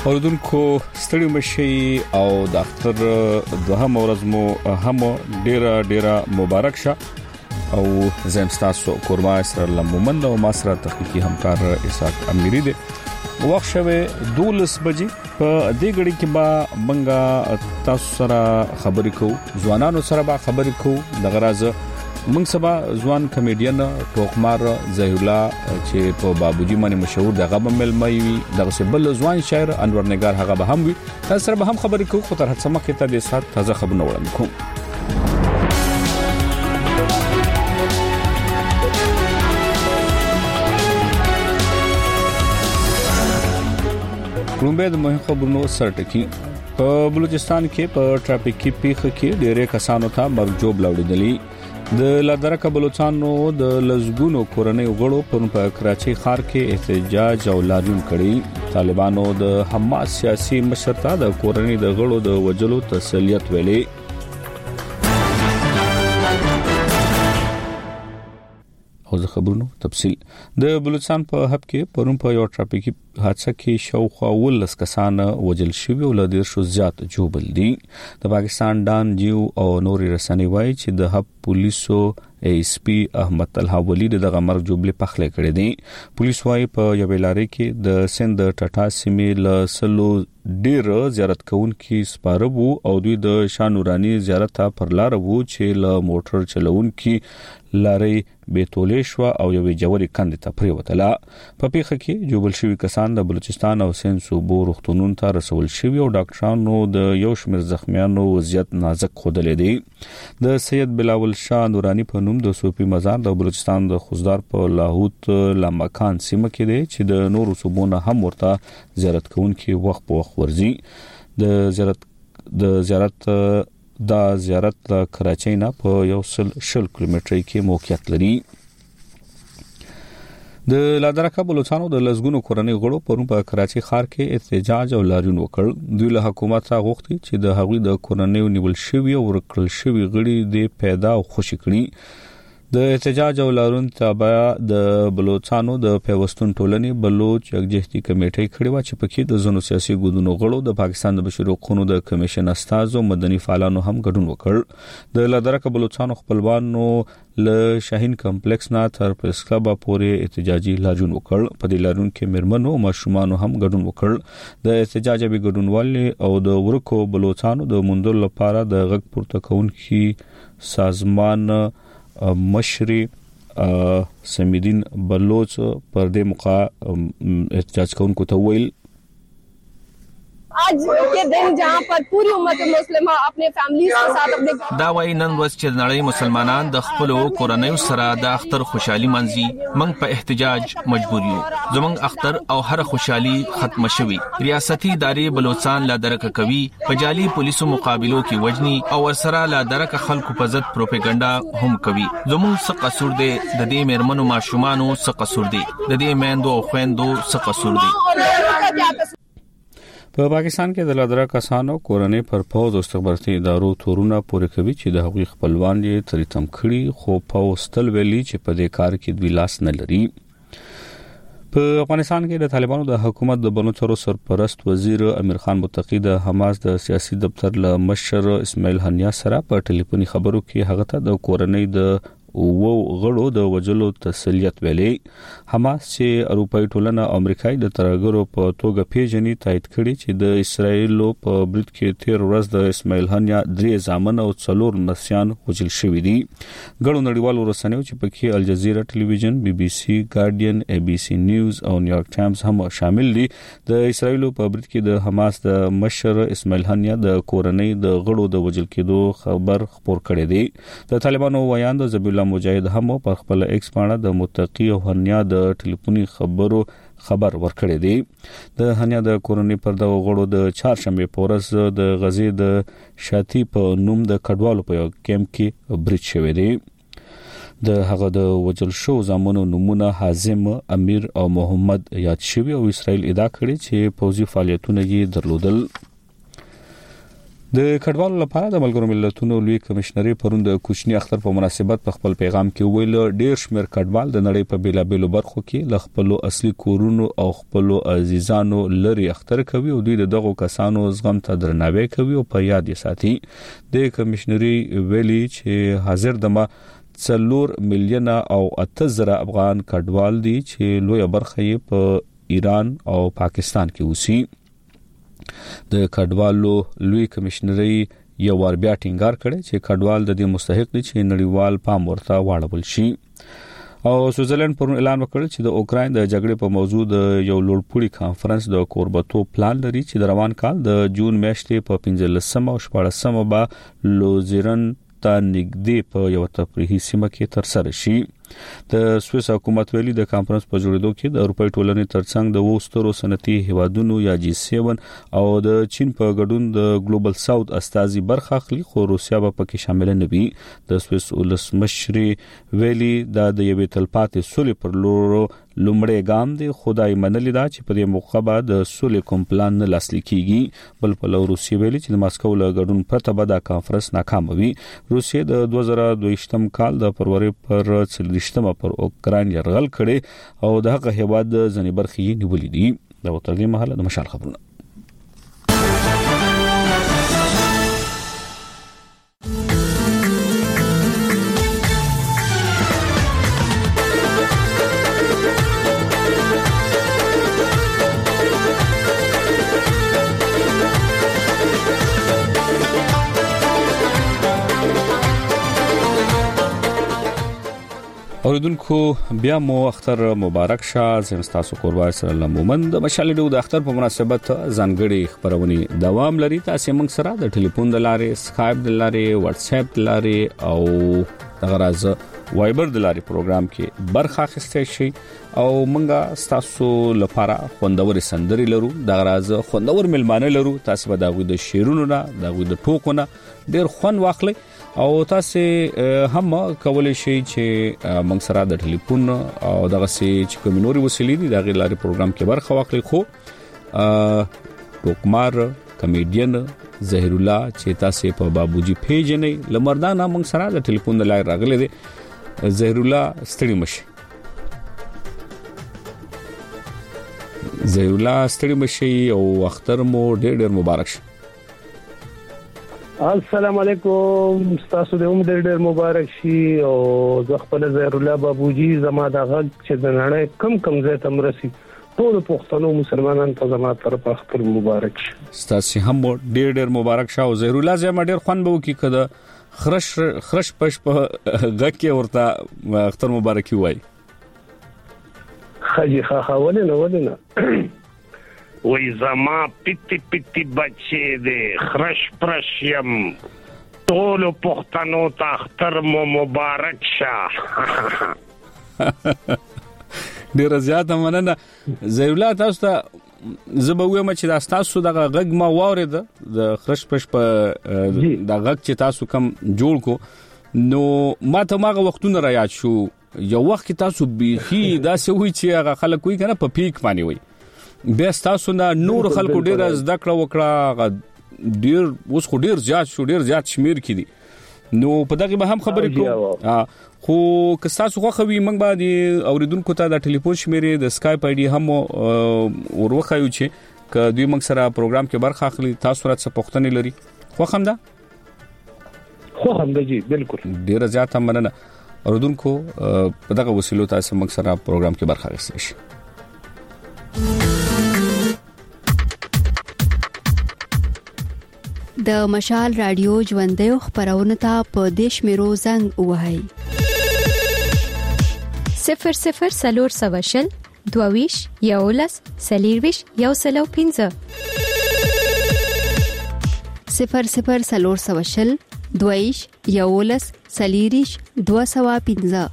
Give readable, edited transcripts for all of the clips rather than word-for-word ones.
اوردونکو ستړي مشي او د اختر دوهم ورځ مو هم ډیره مبارک شه او زم تاسو کورما سره لمومند او ما سره تخنیکی همکار اسحاق امیری دی وخت شوه 12 بجې په دې غړي کې با منګه تاسو سره خبرې کوو ځوانانو سره با خبرې کوو د غراز موږ سبا ځوان کمیډین ټوکمار ظهیر الله چې په بابوجي باندې مشهور دغه بمل مې دغه سبل ځوان شاعر انور نگار هغه به هم وي تاسو سره به هم خبرې کوو خو تر هڅه مخکې ته د سات تازه خبرونه وړاندې کوم رومبه د مهم خبرونو سرټکی په بلوچستان کې په ټرافیکي پیښه کې ډېرې کسانو ته مرګ جوړ لاوړل د لادرکه بلوچستانو د لزګونو کورنۍ غړو په کراچۍ ښار کې احتجاج او لاریون کړي طالبانو د حماس سیاسي مشرتا د کورنۍ د غړو د وجلو تسلیت ویلي او د خبرونو تفصیل د بلوچستان په هب کې پرون په یو ټرافیکي حادثه کې شاوخوا 19 کسان وژل شوي او ل ډیر شو زیات جوړل دي د پاکستان ډان جیو او نوري رسنۍ وایي چې د هب پولیسو ایس پی احمد طلحه ولی دغه مرګ جوړلې پخله کړې دي پولیس وایي په یو لارې کې د سند ټاټا سیمې ل سلو ډیر زیارت کوونکي سپاربو او دوی د شانورانی زیارت ته پر لار وو چې ل موټر چلوونکي لارې بیتولې شو او یو جوړی کاندې ته پریوتله په پیښه کې جوړل شوی کسان د بلوچستان او سند صوبو روغتونونو ته رسول شوی او ډاکټرانو د یو شمېر زخمیانو وضعیت نازک خودلې دي د سید بلاول شاه نورانی په نوم د صوفي مزار د بلوچستان د خوزدار په لاهوت لامکان سیمه کې دی چې د نورو صوبونو هم ورته زیارت کوونکي وخت په وخت ورځي د زیارت کراچۍ نه په 100 کیلومتر کې موقعیت لري د لادرکه بلوچستان د لزګونو کورنۍ غړو پرون په کراچۍ ښار کې احتجاج او لاریون وکړ دوی له حکومت څخه غوښتي چې د هغوی د کورنۍ نیول شوی او ورکړل شوی غړي د پیدا او خوشی کړي د احتجاج او لاریون تابع د بلوچستانو د پیوستون ټولنې بلوچ یکجهتي کمیټې کړې و چې پکې د زونو سیاسي ګوندونو غړو د پاکستان د بشري حقوقو د کمیشن استازو مدني فعالانو هم ګډون وکړ د لادرکه بلوچستانو خپلوانو له شاهین کمپلیکس نه تر پریس کلب پورې احتجاجي لاریون وکړ په دې لاریون کې مرمنو او ماشومان هم ګډون وکړ د احتجاج به ګډونوالي او د ورکو بلوچستانو د مندل لپاره د غږ پورته کونکي سازمان مشري سمیدین بلوچ پر دې موقع احتجاج کوونکو ته ویل आज के दिन जहां पर पूरी उम्मत मुस्लिमा अपने फैमिलीज के साथ अपने دا وای نن ورځ چې نړۍ مسلمانان د خپل کورنۍ سره د اختر خوشحالي منځي موږ په احتجاج مجبور یو زموږ اختر او هر خوشحالي ختم شوي ریاستي ادارې بلوچستان لا درک کوي په جالي پولیسو مقابلو کې وجني او ورسره لا درک خلکو په ضد پروپاګاندا هم کوي زموږ څه قصور دی د دې مرمنو ماشومانو څه قصور دی د دې میندو او خويندو څه قصور دی په پاکستان کې د لادرا کسانو کورنۍ پر پوز او استخباراتي ادارو تورونه پورې کوي چې د هغوی خپلوان یې تریتم کړي خو پوستل ویلي چې په دې کار کې دوی لاس نه لري په افغانستان کې د طالبانو د حکومت د بنوچرو سرپرست وزیر امیر خان متقی د حماس د سیاسي دفتر له مشر اسماعیل هنیا سره په ټلیفوني خبرو کې هغه ته د کورنۍ د او غړو د وجلو تسلیت ویلي حماس چې اروپאי ټولنه امریکایي د ترګرو په توګه پیژني تایید کړي چې د اسرایل په برید کې 13 ورځ د اسماعیل هنیا 3 ځامن او 4 نسيان وجل شوې دي غړو نړیوالو رسنیو چې پکې الجزیره ټلویزیون بي بي سي ګارډین اي بي سي نیوز او نیویارک ټایمز هم شامل دي د اسرایل په برید کې د حماس د مشر اسماعیل هنیا د کورنۍ د غړو د وجل کېدو خبر خبر کړي دي د طالبانو ویاند زبیل مجاهد هم په خپل ایکس باندې د متقی او هنیا د ټلیفوني خبر ورکړی دی د هنیا د کورنۍ پر د غړو د چهارشنبه پورس د غزې د شاتی په نوم د کډوالو په کیمپ کې برید شوی دی د هغه د وجل شو زمونو نمونه حازم امیر او محمد یاد شوی او اسرائیل ادعا کړي چې پوځي فعالیتونه یې درلودل د کډوالو لپاره د ملګرو ملتونو لوی کمشنري پروند کوچنی اختر په مناسبت په خپل پیغام کې ویل ډیر شمیر کډوال د نړۍ په بیلابېلو برخو کې ل خپل اصلي کورونو او خپل عزیزانو لري اختر کوي او دوی دغه کسانو زغم ته درناوی کوي او په یاد یې ساتي. د کمشنري ویلي چې حاضر دمه 4 میلیونه او 8000 افغان کډوال دي چې لوی برخه یې په ایران او پاکستان کې اوسي. د کډوالو لوی کمشنري یو ور بیا ټینګار کړي چې کډوال د دې مستحق دي چې نړیوال پام ورته واړول شي. او سویټزرلند پرون اعلان وکړ چې د اوکراین د جګړې په موضوع د یو لوړپوړي کانفرنس د کوربتو پلان لري چې د روان کال د جون میاشتې په 15 او 14 به لوزیرن ته نږدې په یو تفریحي سیمه کې تر سره شي. د سویس حکومت ویلي د کانفرنس په جوړېدو کې د اروپای ټولنې ترڅنګ د وسترو صنعتي هیوادونو یا G7 او د چین په ګډون د ګلوبل ساوث استازي برخه اخلي خو روسیا به پکې شامل نه وي. د سویس ولسمشر ویلي د یوې تلپاتې سولې پر لور لومړی ګام دی. خدای منلي دا چې په دې موخه به د سولې کوم پلان نه لاسلیک کیږي. بل په روسیا ویلي چې د ماسکو له ګډون پرته به د کانفرنس ناکام وي. روسیا د 2022 کال د فروری پر 30 پر اوکران يرغل کړي او د هغه هیواد ځنې برخې نیولې دي. دا تر دې مهاله د مشال خبرونه. اوریدونکو بیا مو اختر مبارک شه. زم تاسو قربان سره مومن د مشال د اختر په مناسبت ځانګړي خبرونه دوام لري. تاسو موږ سره د ټلیفون د لارې سکایپ د لارې واتس اپ د لارې او غراز وایبر د لارې پروګرام کې برخه اخیستئ شئ او موږ تاسو لپاره خوندور سندري لرو د غراز خوندور ملمانه لرو. تاسو به دغه د شیرونو نه دغه د ټوکونه ډیر خوند واخلئ او تاسو هم کولای شئ چې موږ سره د ټلیفون او دغه چې کوم نوري وسیلې دي دغه لارې پروګرام کې برخه واخلئ. خو ټوکمار کمیډین ظهیر الله چې تاسو په بابوجي پیج نه لمردان موږ سره د ټلیفون د لارې راغلي دي. ظهیر الله ستړي مشي. ظهیر الله ستړي مشي او اختر مو ډېر مبارک شه. السلام علیکم. تاسو د عمر ډېر مبارک شي او زه خپل ظهیر الله بابوجي زما د غږ چې د نړۍ کم ځای ته مرسي ټول پښتنو مسلمانانو ته زما طرف اختر مبارک شي. تاسو هم ډېر مبارک شه او ظهیر الله زما ډېر خوان به وکي کده خرش پش په غږ کې ورته اختر مبارکي وای. خجي ولنه وای زما پتی بچي دې خرش پرشم ټول پښتنو ته اختر مبارک شه. ډیر زیات مننه ظهیر الله. تاسو ته زبوي ما چې تاسو دغه غږ ما واورید د خرش پرش په د غږ چې تاسو کم جوړ کو نو ما ته ماغه وختونه را یاد شو. یو وخت تاسو بيخي دا سوي چې هغه خلک وي کنه په پیک باندې وي بیا تاسو نه نور خلکو ډیر زده کړه وکړه ډیر اوس خو ډیر زیات شمیر کړي نو په دغه به هم خبرې کوم. خو که تاسو خو خوي موږ باندې اوریدونکو ته د ټلیفون شمیرې د سکایپ آی ډي هم ورخایو چې ک دوی موږ سره پروګرام کې برخه اخلي. تاسو راته پوښتنه لري خو هم ده جی بالکل ډیر زیات مننه. اوریدونکو په دغه وسیلو تاسو موږ سره پروګرام کې برخه اخیستئ شئ. د مشال رادیو ژوندې خبرونه ته په دیش میرو زنګ وهاي 00 سلور سواشل دوویش یولس سلیرویش یوسلو 15 00 سلور سواشل دوویش یولس سلیریش 215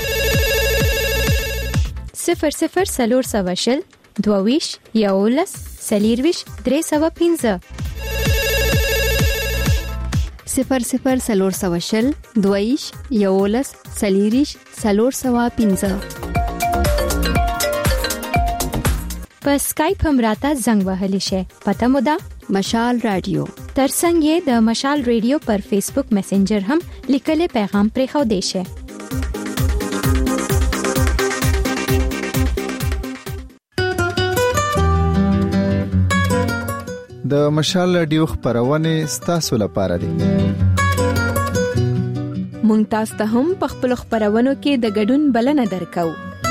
00 سلور سواشل دوویش یولس سلیرویش 315 00 سلور سواشل دویش یولس سلیریش سلور سوا 15 په سکایپ هم راته زنګ وهلی شي. پته مو ده مشال رادیو. ترڅنګ یې د مشال ریډیو پر فیسبوک میسنجر هم لیکلي پیغام پرې خو دیشه. د مشال ریډیو خبرونه ستاسو لپاره دي. مونږ تاسو ته هم په خپل خبرونو کې د ګډون بلنه درکو.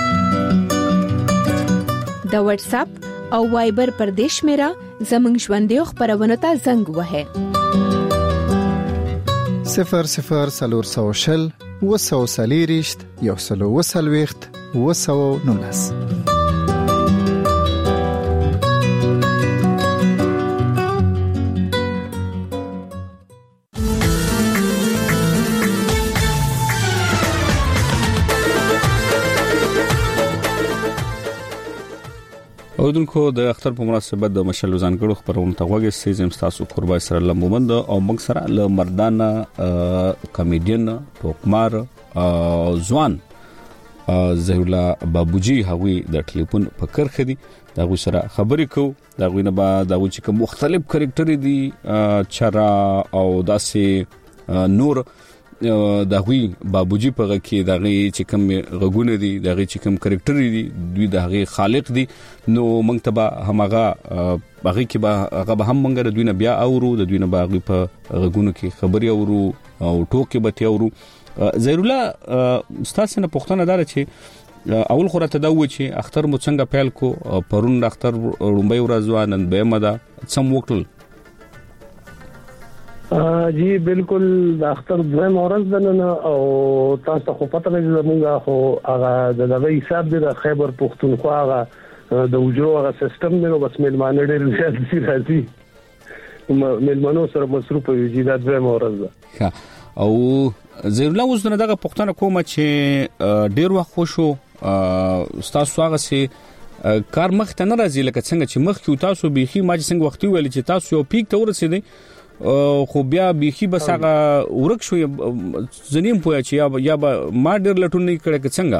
د واتس اپ او وایبر پر دیش میرا زمنګ ژوندې خبرونه ته زنګ وهه 00 وسوسلیریشت یو سلو وسلويخت وسو نونس. اودونکو د اختر په مناسبت د مشل ځانګړو خبرونه ته غوږی سیزم تاسو قربای سره لمومند او موږ سره ل مردانه کامیډین ټوکمار ځوان زهرالله بابوجي هغوی د ټلیفون په کرخه دي دغه سره خبرې کو دغه نه با دغه چې مختلف کریکټر دي چرا او داسې نور دغه بابوجي په کې دغه چې کوم غږونه دي دغه چې کوم کریکټر دي دوی دغه خالق دي نو موږ ته همغه هغه کې هغه هم موږ د دوی نه بیا اورو د دوی نه باغ په غږونو کې خبري اورو او ټوکې به اورو. زهرالله تاسو نه پوښتنه دار چې اول خو راته دا و چې اختر مو څنګه پیل کو پرون اختر رومبای ورځ نن به مده سم وکړل. جی بالکل د اختر دویم ورځ دنه او تاسو خو پته لرئ زموږه خو هغه د حساب د خیبر پښتونخوا هغه د وجرو هغه سیستم دی نو بس ملمانه ډېر زیات راځي ملمانو سره مصروف یو د دویم ورځ ده. او زهرالله اوس دغه پښتنه کومه چې ډېر وخت خوشو تاسو هغه سي کار مخ ته نه راځي لکه څنګه چې مخ کې تاسو بيخي ما چې څنګه وختي ویل چې تاسو یو پیک ته ورسېدئ خو بیا بيخي بس هغه ورک شو زنیم پوهه چې یا ما ډېر لټون نه کړه څنګه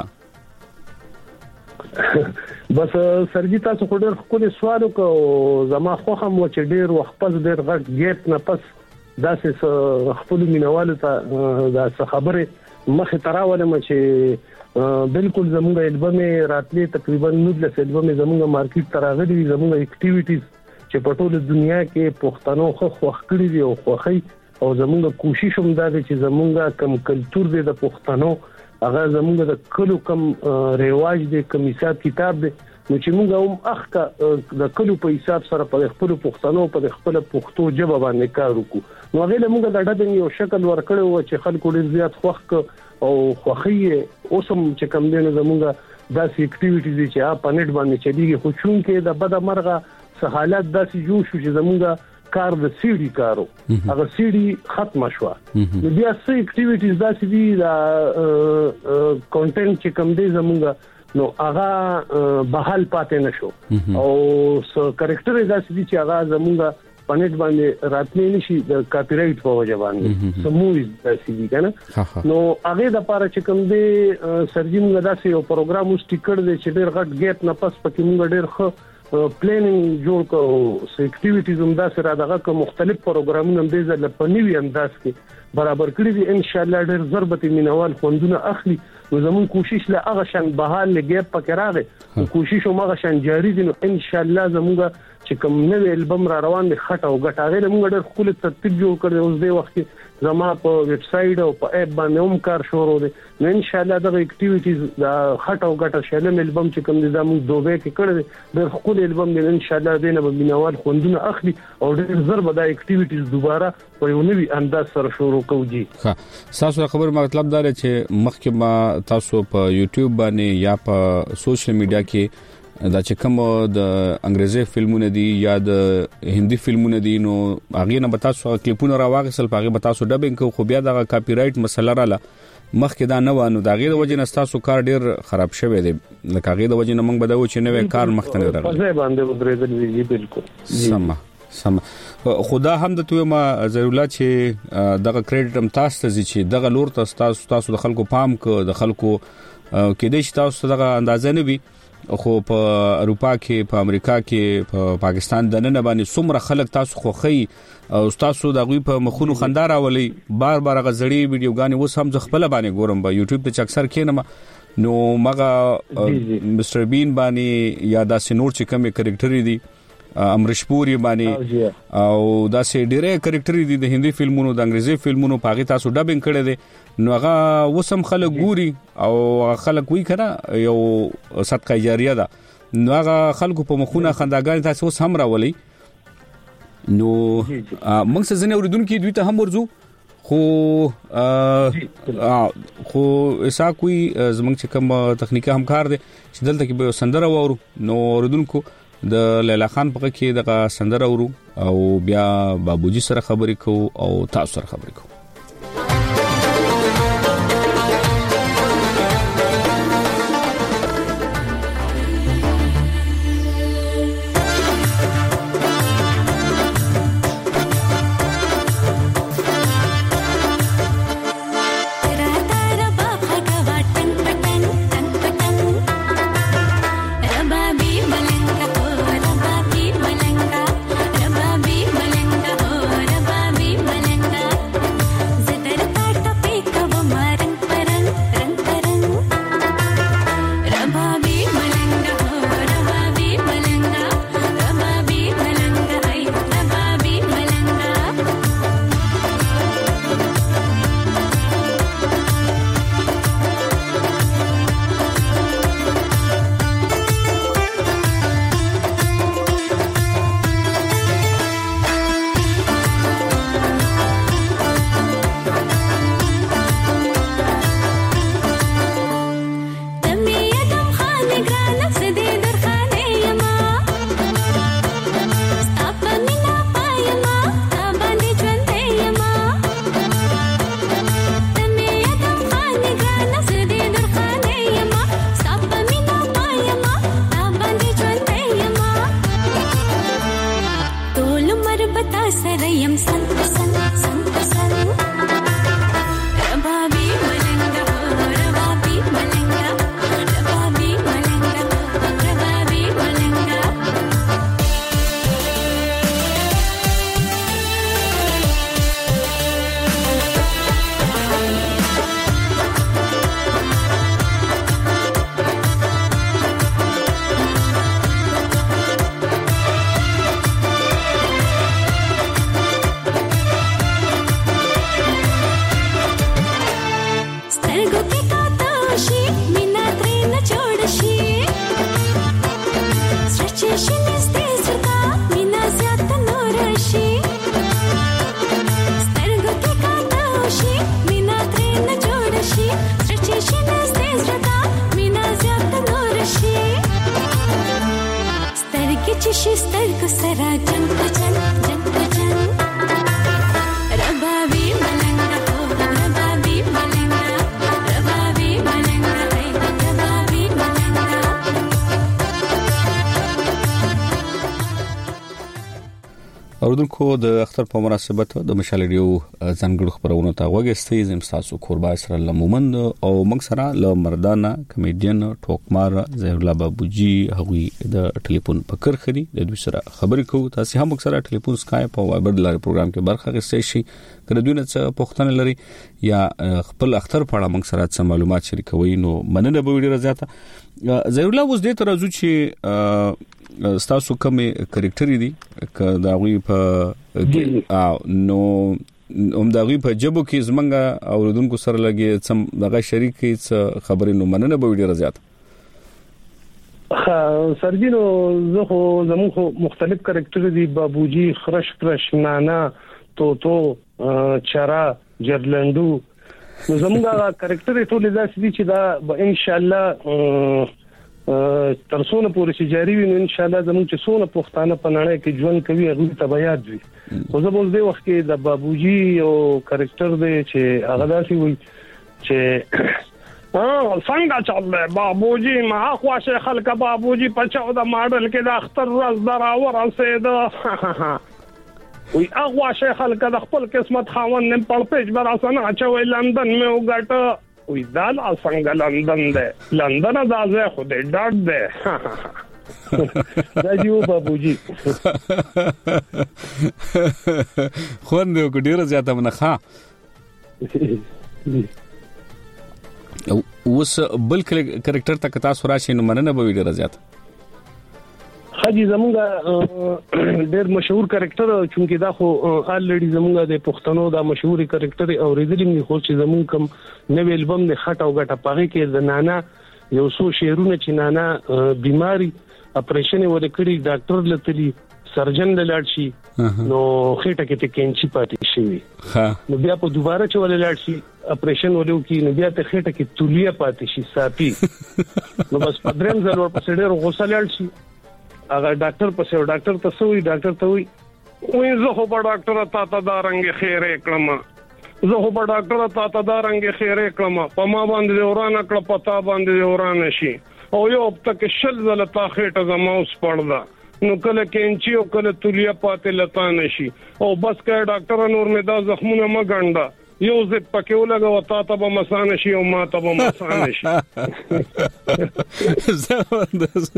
بس سرجی تاسو خو ډېر خپل سوال وکړو زما خو هم و چې ډېر وخت پس ډېر غټ ګیپ نه پس داسې خپل مینوالو ته دا خبره مخه تراوله چې بالکل زموږ البم راتلې تقریبا 19 البم زموږ مارکیټ تراغلي زموږ اکټیویټیز چې په ټوله دنیا کې پښتنو خو خوخکړي دي او خوخي او زموږ کوشش هم دا دی چې زموږ کم کلچر دی د پښتنو هغه زموږ د کلو کم ریواج دی کم حساب کتاب دی نو چې موږ هم اخته د کلو په حساب سره په خپل پښتنو په خپل پښتو ژبه باندې کار وکړو نو هغه موږ د ډډې یو شکل ورکړو چې خلکو ډیر زیات خوښ او خوخي اوسم چې کم دینه زموږ داسې اکټیویټیز چې په نت باندې چلیږي خو چون کې د بد مرغه حالات داسې جوړ شو چې زموږ کار د سیډي کارو هغه سیډي ختم شو نو بیا سې اکټیویټیز داسې دي دا کانټینټ چې کم دی زموږ نو هغه بحال پاتې نشو او کریکټر داسې دي چې هغه زموږ پنځ باندې راتلې نشي د کاپی رائټ په وجه باندې سموي داسې دي کنه نو هغه د لپاره چې کوم دی سرجیم داسې یو پروګرام اوس ټیکټ دی چې ډېر غټ ګیپ نه پس پکې موږ ډېر ښه پلانینګ جوړ کوو اکټیویټیز هم دا سره دغه مختلف پروګرامونه هم دې ځل په نیوي انداز کې برابر کړی دي ان شاء الله ډېر ضربت مینوال خوندونه اخلي نو زمون کوشش له هغه شان بحال لګیب پکې راغی کوشش هم هغه شان جاری دي نو ان شاء الله زموږ چې کوم نوې البم را روان دي خټه او غټاغه موږ ډېر خپل ترتیب جوړ کړی اوس دې وخت کې زما په ویب سټ او په اپ باندې هم کار شروع دي نو ان شاء الله دغه اکټیویټیز دا خټه او غټه شلم البم چې کوم دي زموږ دوبه کې کړی ډېر خپل البم دې ان شاء الله دینه به مینوال خوندونه اخلي او ډېر ضرب دا اکټیویټیز دوباره په یو نوې انداز سره شروع کوجی ها تاسو خبر مطلب دا چې مخکې ما تاسو په یوټیوب باندې یا په سوشل میډیا کې دا چې کوم د انګریزي فلمونه دي یا د هندي فلمونه دي نو هغه نه تاسو کلیپونه راوغسل په هغه تاسو ډبینګ خو بیا د کاپی رائټ مسله رااله مخکې دا نه وانه دا غیر د وجه نه تاسو کار ډیر خراب شوی دی لکه هغه د وجه نه موږ بدو چې نوې کار مخته نه راغلی په باندې ودرېدل وی بالکل سم خدا هم د توه ما ضرورت چې دغه کریډټ هم تاسو ته چې دغه لور تاسو د خلکو پام کو د خلکو کې د تاسو دغه اندازې نه وي خو په اروپا کې په امریکا کې په پاکستان د نن باندې څومره خلک تاسو خوخی او تاسو د غوي په مخونو خندار اولي بار غزړی ویډیوګانې وس هم خپل باندې ګورم په یوټیوب ته اکثر کینم نو مغه مستر بین باندې یا داسې نور چې کومه کریکټر دي امریش پوری باندې او داسې ډېرې کریکټر دي د هندي فلمونو د انګریزي فلمونو پاغي تاسو ډبینګ کړي دي نو هغه وسم خلک ګوري او خلک وی کنه یو صدقه جاریه ده نو هغه خلکو په مخونه خنداګان تاسو سم راولي نو موږ څه ځنه اوریدونکو دوی ته هم ورزو خو اسا کوئی زمنګ چې کوم تخنیکی همکار دي چې دلته کې به سندره وورو نو اوریدونکو د لیلا خان په کې د سندره ورو او بیا بابوجي سره خبرې کو او تاسو سره خبرې کو اوردونکو د اختر په مناسبت د مشال ریډیو ځانګړو خبرونه ته وګورئ زم تاسو قربا سره لمومند او موږ سره ل مردانه کمیډین ټوکمار ظهیر الله بابوجي هغوی د ټلیفون په کرخه دي د دوی سره خبرې کوو تاسو هم موږ سره ټلیفون سکایپ او وایبر لاري پروګرام کې برخه اخیستئ شئ کله دوی نه څه پوښتنه لري یا خپل اختر په اړه موږ سره څه معلومات شریکوي نو مننه به ډیره زیاته ظهیر الله اوس دې تر ازو چې تاسو کوم کریکټر دي دا غوي په نو دغه په جبو کې زمنګ اوردونکو سره لګي سم دغه شریکي څه خبرې نو مننه به ډیره زیات سرجینو زه زموږ مختلف کریکټر دي بابوجي خرش نانا توتو چرا جرلندو نو زموږ کریکټر ټول داسې دي چې دا ان شاء الله ترسونه پورې چې جاری وي نو ان شاء الله زموږ چې سونه پښتانه په نړۍ کې ژوند کوي هغه ته بیا یاد وي خو زه بول دی وخت کې د بابوجي او کریکټر دی چې هغه داسې وي چې څنګه چل بابوجي ما خو شیخ خلک بابوجي په 14 ماډل کې د اختر ورځ دراور اوسېده وی هغه شیخ خلک د خپل قسمت خاوند نن په پیج براسنه چوي لندن مې وګټه وی دا څنګه لندن ده لندن دا ځای خو دې ډاډ ده دا یو بابوجي خو نو ډیره زیاته منخه اوس بل کریکټر ته تاسو راشي نو مننه به ډیره زیاته حاجی زمونږ ډېر مشهور کریکټر چونکی دا خو الریډي زمونږ د پښتنو دا مشهور کریکټر اوریدلې خو چې زمونږ کم نوې البم د خټ او غټه پغې کې د نانا یو څو شعرونه چې نانا بیماری اپریشن وکړي ډاکټر لته سرجن لاړ شي نو خېټه کې ته کینچي پاتې شي نو بیا په دوباره چې لاړ شي اپریشن ولو کې نو بیا ته خېټه کې تولیا پاتې شي ساپي نو بس پدریم ځل ور پسې ډېر غوسه لاړ شي اگر ډاکټر پسې ډاکټر ته سوې ډاکټر ته وي زه خو په ډاکټر ته دا رنګ خیره کړم زه خو په ډاکټر ته دا رنګ خیره کړم په ما باندې ورانه کړ پتا باندې ورانه شي او یو تک شل زل تا خېټه زموس پړدا نو کله کینچي او کله تولیا پاتې لتا نشي او بس کړه ډاکټر نور مې دا زخمونه ما ګنده یو زه پکې ولګا وتا ته به مسانه شي او ما ته به مسانه شي زبردست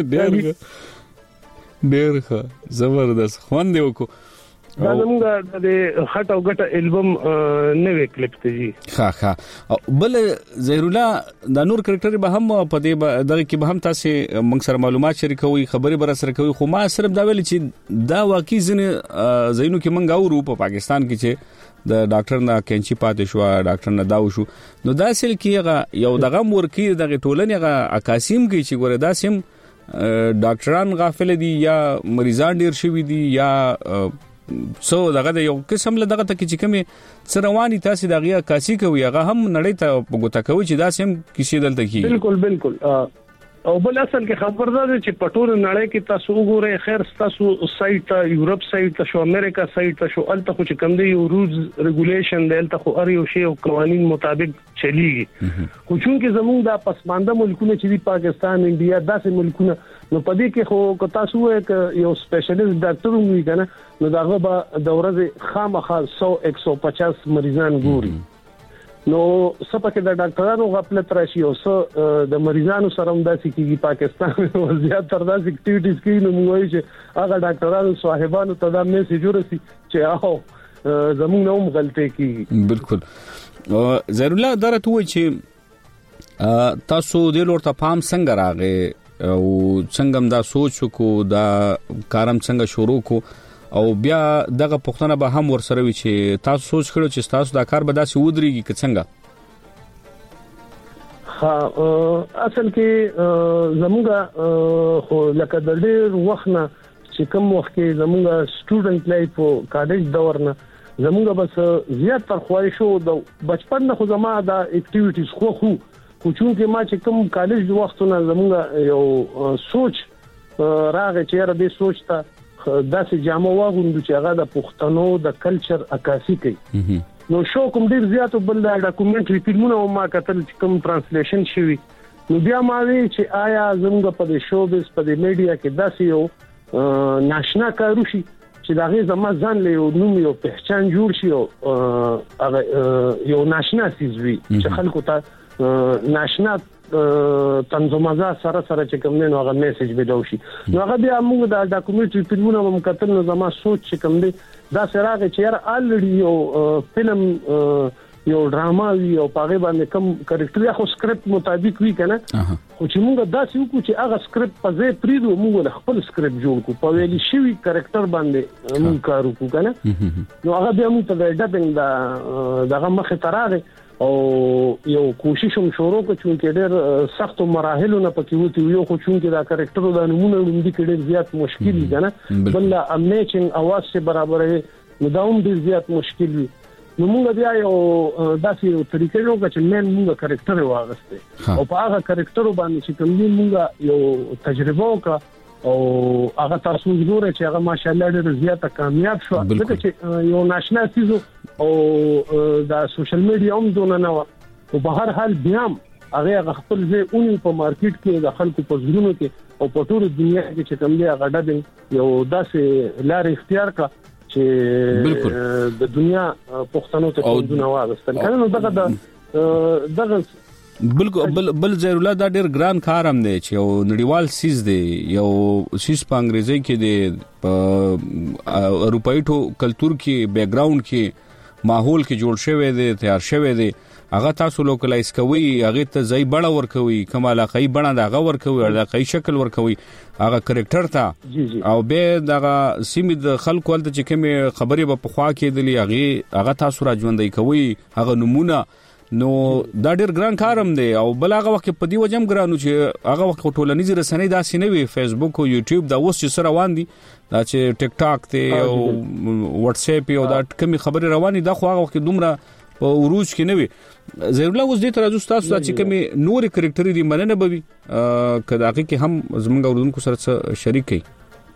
ډېر ښه زبردست خوند دی وکړو دا زموږ د خټ او غټه البم نوې کلیپ ته جی ها بل زهیر الله د نور کریکټر به هم په دې دغه کې به هم تاسو موږ سره معلومات شریکوي خبري بر سره کوي خو ما صرف دا ویل چې دا واقعي زینو کې موږ اورو په پاکستان کې چې د ډاکټر نه کینچي پاتې شو ډاکټر نه داو شو نو دا سل کېغه یو دغه مورکی دغه ټولنې غا اکاسیم کې چې ګوره داسم ډاکټران غافل دي یا مریضان ډیر شوي دي یا سو دغه یو قسم له دغه ته چې کومه سرواني تاسو دغه کاسي کوي هغه هم نړۍ ته وګوتا کوي چې داسم کیسې دلته کی بالکل او بل اصل کې خبردار چې پټور نړۍ کې تاسو وګورئ خیر تاسو سایت یورپ سایت شو امریکا سایت شو الته خو چې کوم دی رولز ریګولیشن دلته خو اړ یو شی او قوانين مطابق چلیږي خو چونکه زموږ د پسمانده ملکونه چې دی پاکستان انډیا داسې ملکونه نو پدې کې خو تاسو یو سپیشلیست ډاکټر وي کنه نو داغه به د ورځې خامخا 100-150 مریضان ګوري نو سپکه د ډاکټرانو غفلت راشي او د مریضانو سره هم داسې کیږي پاکستان زیات تر داسې اکټیویټیز کوي نو موږ چې هغه ډاکټرانو صاحبانو ته دا میسج ورسي چې زموږ نوم غلطي کیږي بالکل زهیر الله درته وای چې تاسو د لور ته پام څنګه راغې او څنګه دا سوچ کو دا کارم څنګه شروع کو او بیا دغه پښتنه به هم ورسره وي چې تاسو سوچ کړو چې تاسو دا کار به داسې ودرېږي که څنګه اصل کې زموږ خو لکه د ډېر وخت نه چې کوم وخت کې زموږ سټوډنټ لایف او کالج دور نه زموږ بس زیات تر خواهشو د بچپن نه خو زما دا اکټیویټیز خو چونکه ما چې کوم کالج وختونه زموږ یو سوچ راغی چې را دې سوچ ته داسې جامه واغوندو چې هغه د پښتنو د کلچر عکاسي کوي نو شو کوم ډیر زیات بل ډاکومنټري فلمونه ما کتل چې کوم ترانسلیشن شوی نو بیا ما وی چې آیا زموږ په دې شو بیس په دې میډیا کې داسې یو ناشنا کارو شي چې دا غي زما ځان له یو نوم یو پہچان جوړ شي او هغه یو ناشنا سیزوي چې خلکو ته ناشنا تنظیمات سره چې کوم نه هغه میسج بدو شي نو هغه بیا موږ د ډاکومنټري فلمونه هم کتل نو زما سوچ چې کوم دی دا سره چې یار الریډي یو فلم یو ډراما یو پاغه باندې کوم کریکټر خو سکرپټ مطابق وی کنه خو چې موږ داسې وکړو چې هغه سکرپټ په ځای پریدو موږ خپل سکرپټ جوړ کړو په ویلي شوی کریکټر باندې موږ کار وکړو کنه نو هغه بیا موږ ته د ډبینګ دغه مخه تراغه او یو کوشش هم شروع کړ چې ډېر سخت مراحلو نه پکې وتی یو خو چې دا کریکټر د نمونه لومړي کې ډېر زیات مشکل دي نه بل امیچنګ اواز سے برابرې نو دا هم ډېر زیات مشکل وي نو موږ بیا یو داسې طریقې وکړو چې موږ کریکټر واغسته او په هغه کریکټر باندې چې کوم موږ یو تجربه وکړه او هغه تاسو وګورئ چې هغه ماشاءالله ډېر زیاته کامیاب شو ځکه چې یو ناشنا سيزو او دا سوشل میډیا هم دونه نه او په هر حال بیا هغه خپل ځای اونې په مارکیټ کې د خلکو په ژوند کې او په ټول دنیا کې چې کوم دی هغه د یو داسې لار اختیار کړ چې د دنیا پښتنو ته څنګه واغستل کنه نو دغه بالکل بل زیر الله دا ډیر ګران کار هم دی چې یو نړیوال سیز دی یو سیز په انګریزي کې دی په اروپאי کلچر کې بیک گراوند کې ماحول کې جوړ شوی دی تیار شوی دی هغه تاسو لوکلایز کوي هغه ته ځای بڼه ورکوي کومه علاقې بڼه دا هغه ورکوي علاقې شکل ورکوي هغه کریکټر ته او به دا سیمه د خلکو ولته چې کوم خبرې په خوا کې دي هغه تاسو را ژوندۍ کوي هغه نمونه نو دا ډیر ګران کارم دی او بل هغه وخت په دی وجم ګرانو چې هغه وخت ټولنیز رسنۍ داسې نه وي فیسبوک او یوټیوب دا اوس چې سره روان دي دا چې ټیک ټاک ته او واتس اپ او دا کومي خبري رواني دا خو هغه وخت دومره په عروج کې نه وي زیر الله اوس دې تر ازو تاسو چې کومي نور کریکټر دي مننه بوي کدا کې هم زمونږ اوردونکو سره شریک کړي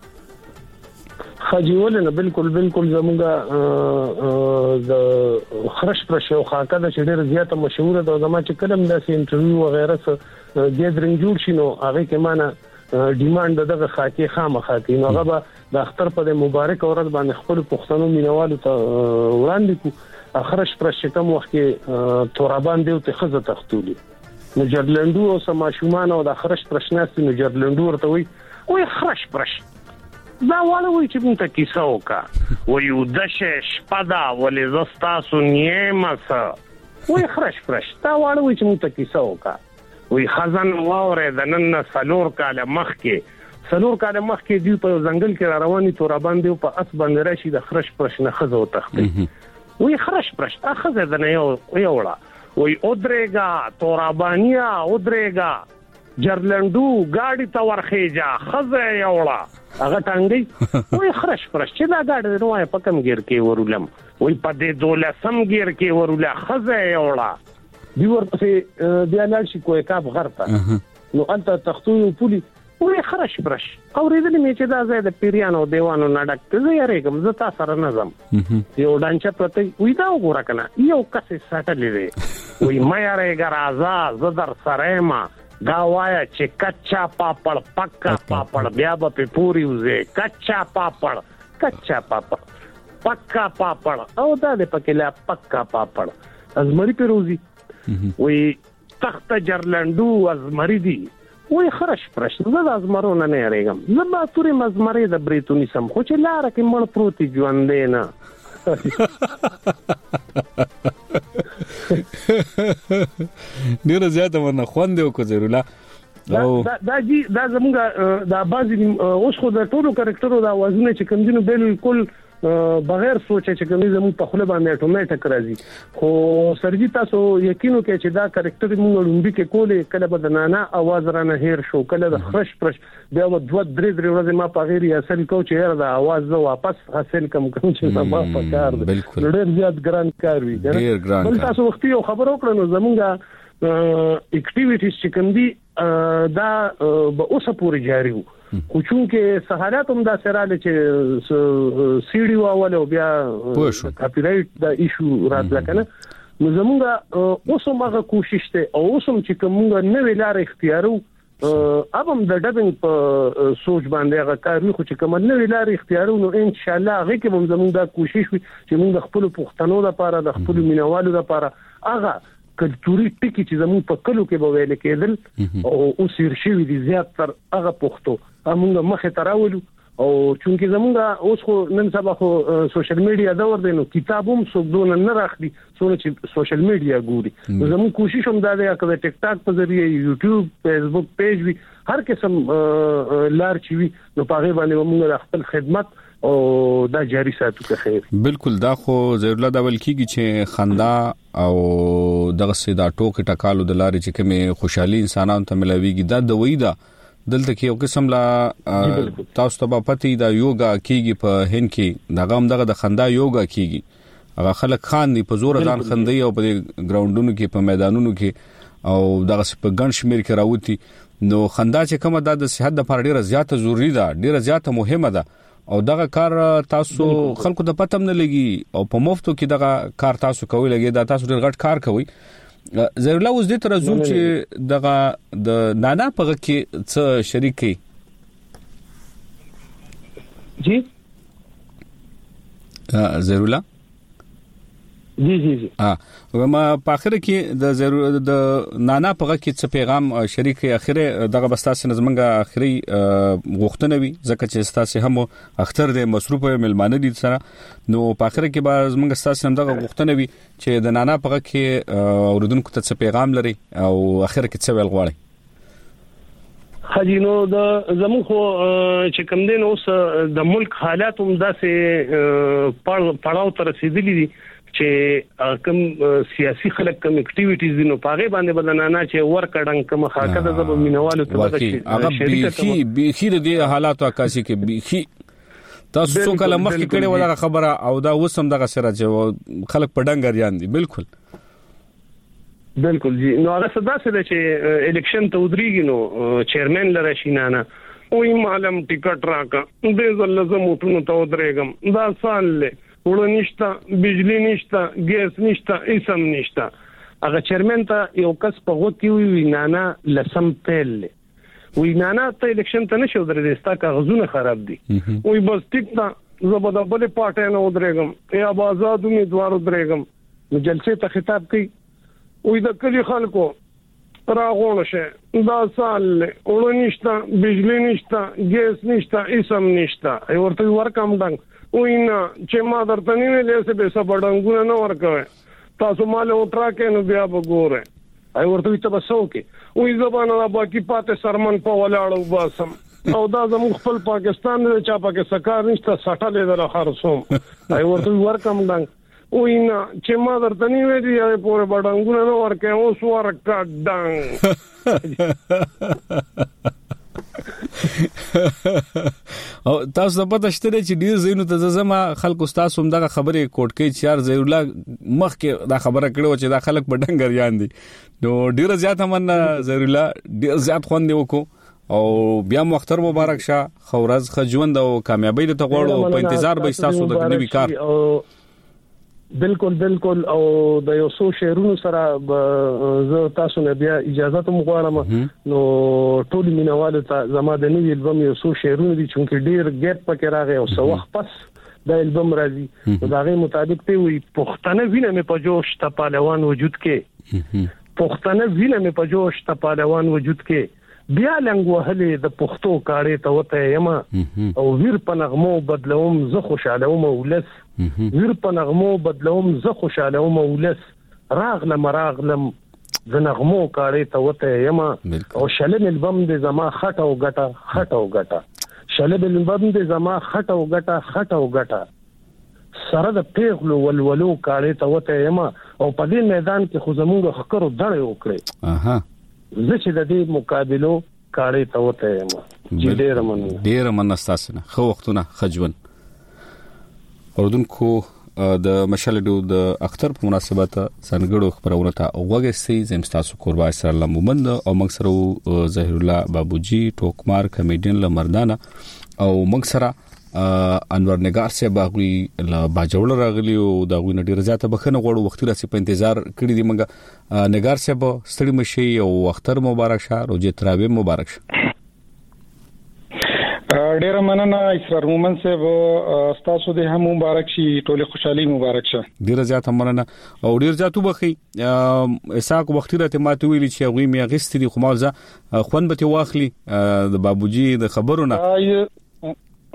خجیولنه بالکل زمونږه د خرش پر شو خاکه د ډېر زیاته مشهوره ده زمما چې کلم داسې انټرویو وغیرہ څه ګیدرینګ جوړ شینو هغه کې معنا ډیماند دغه خاکي خامخا کې نو هغه د اختر په مبارک اورد باندې خپل پښتنو مینوالو ته وړاندې کو اخرش پر شکم وخت کې تورابان دیو ته خزه تختولي نو جرلندو او سماشومان او د اخرش پرشناستي نو جرلندو ورته وي خرش پرش دا واله وي چې موږ ته کیسه وکا وي ودشه شپدا ولې زستاسو نیمه وي خرش پرش دا واله وي چې موږ ته کیسه وکا وي خزان واوره د نن سلور کاله مخ کې دی په ځنګل کې رواني تورابان دی په اس باندې راشي د خرش پرش نه خزه وتخته وی خرش پرش اخذ د نه یوړه وی اودريګا تورابانیا اودريګا جرلندو گاډي ته ورخېجا خزه یوړه هغه ټانګي وی خرش پرش چې دا گاډي نوای په کم گیر کې ورولم وی په دې دولسم گیر کې ورولم خزه یوړه دی ورته بیا لاشي کوی کاپ غرته نو انت تختو پولی وی خرش پرش اوریدل می چې دا زید پیریانو دیوانو نډک زه یریګم زه تاسو سره نظم یو ډانچا پته وی دا وګوره کنه یو کسې ساتلې وی وی مې یریګ راځه زه در سره ما دا وایا چې کچا پاپړ پکا پاپړ بیا به پوری وزه کچا پاپړ پکا پاپړ او دا دې پکې لا پکا پاپړ ازمری پیروزی وی تخت جرلندو ازمری دی وای خرش پرش زه د ازمرونه نه یریږم زه به تورې مزمرې د بریتونی سم خو چې لاره کې مړ پروتي ژوندې نه ډیره زیاته ورنه خوند وکړ زیر الله دا زموږ د بازي اوس خو د ټولو کریکټرو د اوازونه چې کوم دینو بالکل بغیر سوچ چې کوم زموږ په خپل باندې اتوماتیک راځي خو سرجی تاسو یقینو کې چې دا کریکټر موږ لومبي کې کولې کله به د نانا आवाज رانه هیر شو کله د خرش پرش بیا و 2-3 ورځې ما په غیر اصل کو چې هر د आवाज زه واپس حاصل کوم چې ما په کار ډېر زیات ګران کار وی بل تاسو وخت یو خبر وکړو زموږ اکټیویټیز چې کوم دي دا به اوسه پورې جاری وو خو چونکه سہارات هم دا سراله چې سی ډي واول او بیا کاپی رائټ دا ایشو راتل کنه نو زمونږ اوسه ماغه کوشش ته او اوسه چې کومه نوې لار اختیارو ابم د ډبینګ په سوچ باندې هغه کار خو چې کومه نوې لار اختیارو نو ان شاء الله هغه کې هم زمونږ دا کوشش وي چې موږ خپل پښتنو لپاره د خپل مینوالو لپاره هغه کلتوري ټکی چې زموږ په کلو کې به ویل کېدل او اوس ورشي دي زیات تر هغه پښتو موږ مخه تراولو او چونکه زموږ اوس خو نن سبا خو سوشل میډیا دور دی نو کتابوم څوک نه راخلي څونه چې سوشل میډیا ګوري زموږ کوشش هم دا دی چې ټیک ټاک په ذریعہ یوټیوب فیسبوک پیج وي هر قسم لار چی وي نو پاره باندې موږ خپل خدمت او دا جاری ساتو که خیر بالکل دا خو زیر الله دا ول کیږي چې خندا او دغه سیدا ټوک ټکالو د لارې چې کومه خوشحالي انسانانو ته ملويږي دا د وې دا دلته کې یو قسم لا تاسو ته پاتې دا یوګا کیږي په هند کې دغه هم دغه د خندا یوګا کیږي هغه خلک خان دي په زور ځان خندي او په ګراوندونو کې په میدانونو کې او دغه په ګڼ شمیر کې راوتی نو خندا چې کومه د صحت لپاره ډیره زیاته ضروری ده ډیره زیاته مهمه ده او دغه کار تاسو خلکو ته پته نه لګي او په مفتو کې دغه کار تاسو کوي لګي دا تاسو ډیر غټ کار کوي زیر الله اوس دې تر زو چې دغه د نانا په کې څه شریکي جی زیر الله جی ما په اخر کې د نانا په کې څه پیغام شریک اخره دغه بستاسه نظمنګه اخري غوښتنه وي ځکه چې ستاسو هم اختر د مصروفه ملمانه دي سره نو په اخر کې به زمنګ ستاسو هم دغه غوښتنه وي چې د نانا په کې اوردونکو ته څه پیغام لري او اخر کې څه ویل غواړي خجینو د زمو خو چې کوم دین اوس د ملک حالات هم داسې پړاو تر رسیدلی دي چې کوم سیاسي خلک کوم اکټیویټیز دي نو پاغه باندې بدنانا چې ور کډنګ کوم حرکت د زب مینوالو ته هغه بيخي د حالاتو عکاسي کې بيخي تاسو څو کله مخکې کړي ولا خبره او دا وسم دغه سره چې خلک پډنګر یان دي بالکل جی نو هغه صدا سره چې الیکشن ته ودرېږي نو چیرمن لره شینانا وې معلم ټیکټ راکا د زلزم موټونو ته ودرېګم دا سال له وړو نشتا بجلی نشتا ګیس نشتا اسم نشتا هغه چیرمن ته یو کس په غوتی وی نانا لسم تل وی نانا ته الیکشن ته نشو درې ستا کاغذونه خراب دي وی بس ټیک تا زبده بل پټه نه ودرېګم یا آزاد امیدوار ودرېګم نو جلسه ته خطاب کوي وې د کلی خلکو راغون شه دا سال اورو نشتا بجلی نشتا ګیس نشتا اسم نشتا ورته ورکم دنګ وینا چې ما درته نه ویلې چې به سبډنګونه نه ورکوي تاسو مال او تراکه نو بیا وګوره ورته ته بسو کې وې زبانه باقي پاتې سرمن په ولاړو باسم او دا زموږ خپل پاکستان نه چا پاکستان سرکار نشته سټاله در خرصوم ورته ورکم دنګ وینا چې ما درته نه ویلې یا پورې بډنګونه نه ورکه اوس ورکا ډنګ او تاسو په تشتره چې ډیر زینو ته زما خلکو تاسو هم دغه خبره کوټ کې چار زیرلا مخ کې دا خبره کړو چې دا خلک بډنګر یان دي نو ډیر زیات هم زیرلا ډیر زیات خوندې وکړو او بیا مختر مبارک شه خورز خجوند او کامیابی ته غوړو په انتظار به تاسو د نوي کار بالکل او د یو څو شهرونو سره زه تاسو نه بیا اجازه ته مغواړم نو ټول مینوالو ته زما د نوې البم یو څو شهرونو دي چې ډیر ګیپ پکې راغی او څو وخت پس د البم راځي دا غي مطابق ته وي پښتنه وینه مې په جوش ته پهلوان وجود کې پښتنه وینه مې په جوش ته پهلوان وجود کې بیا لنګ وهلې د پښتو کاړې ته وته یما او ویر په نغمو بدلوم زه خوشاله وم ولس ویر په نغمو بدلوم زه خوشاله وم ولس راغلم د نغمو کاړې ته وته یما او شلن البم د زما خټ او غټه شلن البم د زما خټ او غټه سره د پیغلو ولولو کاړې ته وته یما او په دې میدان کې خو زموږ خکرو دړې وکړي زه چې د دې مقابلو کاړې ته وته یم ډېر منستاسنه خو وختونه خجون اوردونکو د مشالډو د اختر په مناسبت څنګهړو خبرونه ته وګورئ زمستاسو قربا اسلام مومند او مکسرو ظاهر الله بابوجي ټوکمار کمیډین لمردانه او مکسرا انور نگار سے باغوی لا باجوړ راغلی او دا غوینه ډیر زیاته بخنه غوړو وخت راسي په انتظار کړی دی منګه نگار سے به ستړي مشي او اختر مبارک شه روزه تراوی مبارک شه ډیر مننه اسرار مومن سے تاسو د هم مبارک شي ټوله خوشحالي مبارک شه ډیر زیاته مننه او ډیر زیاتو بخي اساق وخت راته ماته ویلی چې غوی می غست دي خمالزه خون به واخلي د بابوجي د خبرونه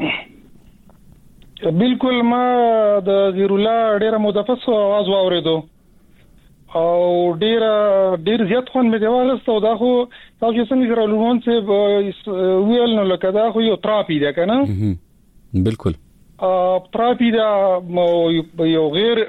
بالکل ما د ضرور الله ډیره مدفس आवाज واوریدو او ډیر زیات خون مې دیوالسته دا خو تاسو څنګه درولون چې ویل نو لکه دا خو یو تراپی ده کنه بالکل تراپی دا یو غیر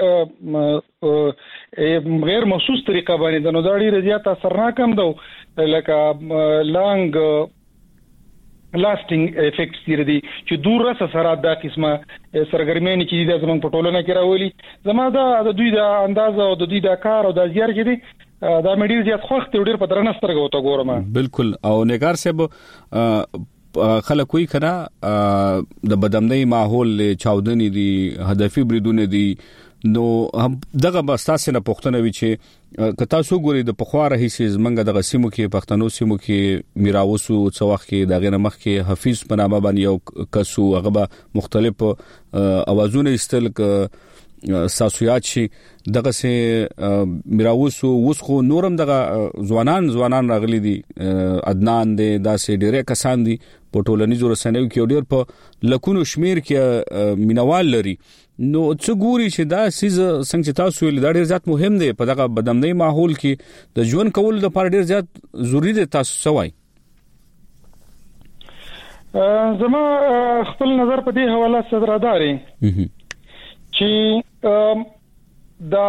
مخصوص طریقه باندې د نو دا ډیر زیات اثرناک هم ده لکه لانګ لاسټینګ افیکټس دي چې دور راسه سره دا قسمه سرګرمي چې د زمون په ټولنه کې راولي زما د دوی د انداز او د دوی د کار او د زیار کې دي دا مډیر زیات خوښ ډیر په درنه سترګو ته ګورم بالکل او نگار صاحب خلک وی کړه د بدامنۍ ماحول چاودنی دي هدفي بریدونه دي نو دغه بستاسه نه پښتنه وی چې کتا سو ګوري د پخواره هیڅ منګه د غسیمو کې پښتنو سیمو کې میراوسو څوخ کې دغه نمخ کې حفیظ پنامه باندې یو کسو هغه مختلف اوازونه استل ک ساسویات شي دغه سه میراوسو وسخو نورم دغه ځوانان راغلي دي عدنان دي داسې ډېر کسان دي په ټولنیزو رسنیو کې ډېر په لکونو شمیر کې مینوال لري نو څه ګوري چې دا سیز څنګه تاسو ول دا ډېر زیات مهم دی په دغه بدامنۍ ماحول کې د ژوند کول لپاره ډېر زیات ضروری دی تاسو سوای زما خپل نظر په دې حواله صدراداري چې دا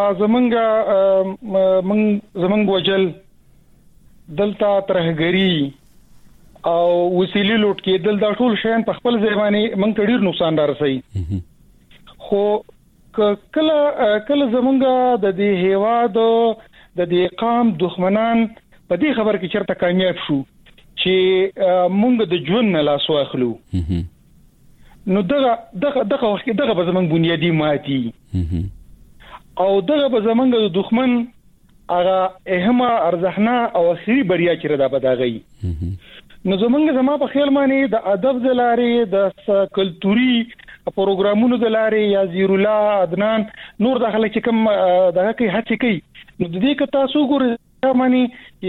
زمنګ وجل دلته ترهګری او وسیلې لوټ کې دلته ټول شین په خپل ځواني موږ ډیر نقصان رسي خو کله زمونږ د دې هیواد د دې قام دښمنان په دې خبر کې چرته کامیاب شو چې موږ د ژوند نه لاس واخلو نو دغه وخت دغه به زمونږ بنیادی ماتي او دغه به زمونږ د دښمن هغه اهمه ارزښتنه او اخري بریا چې را بداغي نو زما په خیال باندې د ادب زلاري د کلتوري پروګرامونو دلاري یا زیر الله عدنان نور داخله چې کوم دغه کې هڅه کوي نو د دې که تاسو ګورئ معنی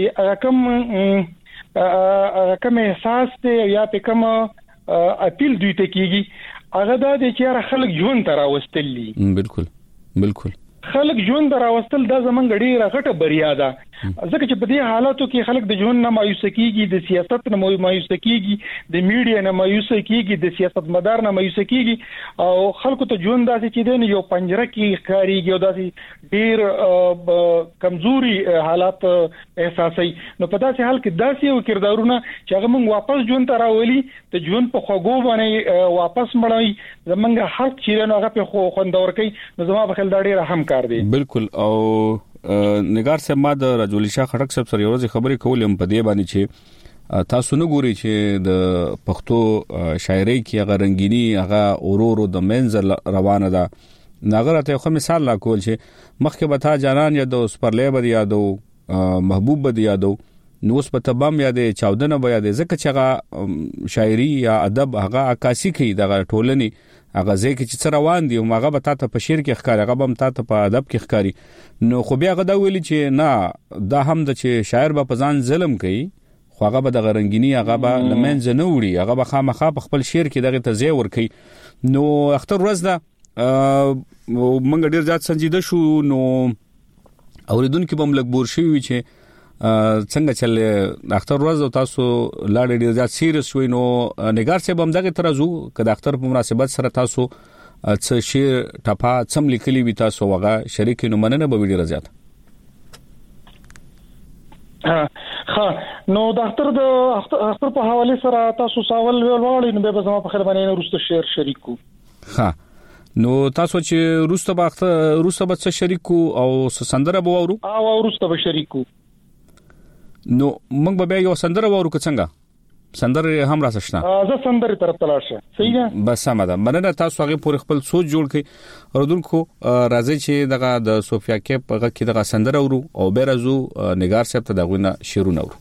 کوم احساس ته یا په کوم اپیل دوی ته کیږي هغه د چې خلک ژوند تر راوستلي بالکل خلک ژوند راوستل د زمونږ ډیره غټه بریا ده ځکه چې په دې حالاتو کې خلک د ژوند نه مایوس کیږي د سیاست نه مایوس کیږي د میډیا نه مایوس کیږي د سیاستمدار نه مایوس کیږي او خلکو ته ژوند داسې چې د یو پنجره کې ښکاریږي او داسې ډیر کمزوري حالات احساسي نو په داسې حال کې داسې یو کردارونه چې هغه موږ واپس ژوند ته راولي ته ژوند په خوګو باندې واپس مړی زمونږ حق چې نو هغه په خوندور کوي نو زما په خیال دا ډیر اهم کار دی بالکل او نگار صاحب ما د رجولی شاه خټک صاحب سره یو ورځ خبرې کولم په دې باندې چې تاسو نه ګوري چې د پښتو شاعرۍ کې هغه رنگینی هغه اورورو د منځ روانه ده ناغره ته خو مثال لا کول چې مخکې به تا جانان یا د سپرلې بد یادو محبوب بد یادو نو اوس په تبام یادې چاودنه به یادې ځکه چې هغه شاعري یا ادب هغه عکاسي کوي د ټولنې هغه ځکه چې څه روان دي هغه به تاسو په شعر کې ښکاري هغه به تاسو په ادب کې ښکاري نو خو بیا غدا ویلي چې نه دا هم د چې شاعر به پزان ظلم کوي خو هغه به د غرنګینی هغه به لمنځ نه وړي هغه به خامخا په خپل شعر کې دغه تزیه ور کوي نو اختر ورځ دا منګ ډیر ځات سنجیده شو نو اوریدونکو به ملک بور شي چې څنګه چل ډاکټر ورځ تاسو لاړ ډیر ځات سیریس شوي نو نگار صاحب هم دغه ترازو ک ډاکټر په مناسبت سره تاسو څه شی ټپا څم لیکلي وي تاسو وغه شریک نو مننه به ډیر ځات نو ډاکټر په حواله سره تاسو سوال وړاندې نو به زما په خیر باندې وروسته شعر شریکو نو تاسو چې روسته به شریکو او سندره به وورو او روسته به شریکو نو موږ به یو سندره وورو که څنګه سندره هم راسشنا زه سندره طرف تلاشه صحیح ده بس سم ده مننه تاسو هغه پورې خپل سوچ جوړ کړئ اوردونکو راځي چې دغه د سوفیا کې هغه کې دغه سندره ورو او بیرزو نگار صاحب ته دغه شعرونه ورو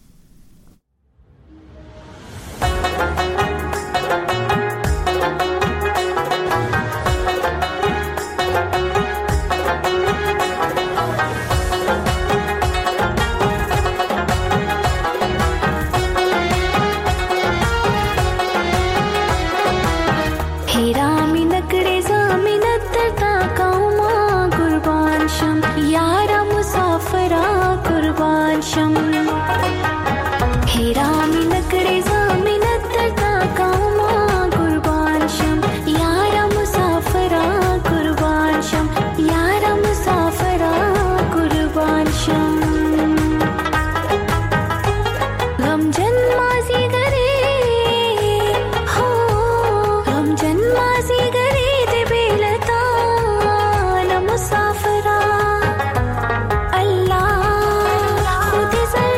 मुसाफिरा अल्लाह खुद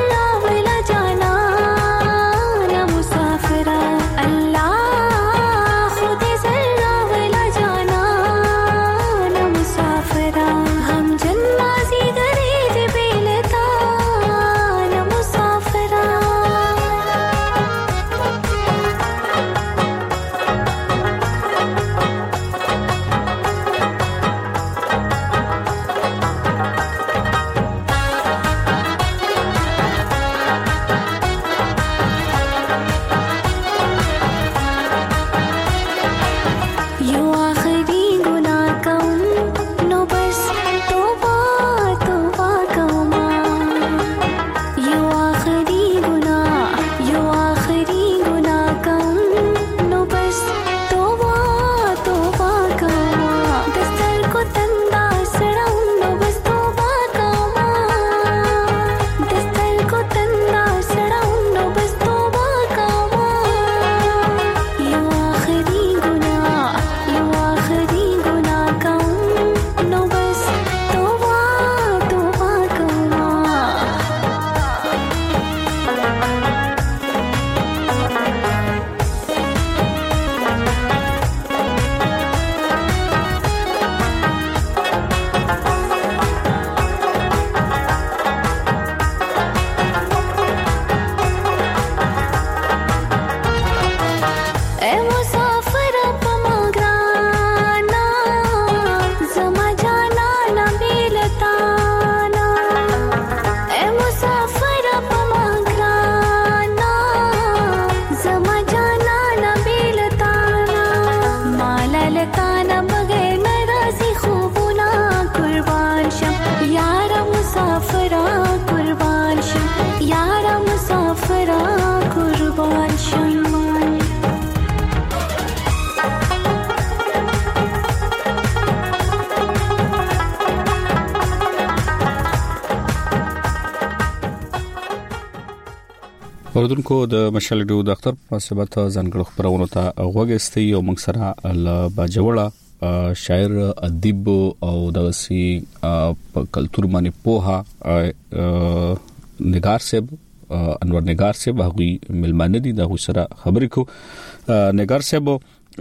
اوردونکو د مشال ډیو د اختر په مناسبت ځانګړو خبرونو ته غوږستي او موږ سره ل باجوړه شاعر ادیب او د سی په کلچر باندې پوها نگار صاحب انور نگار صاحب هغه ملمانه دي د سره خبرې کو نگار صاحب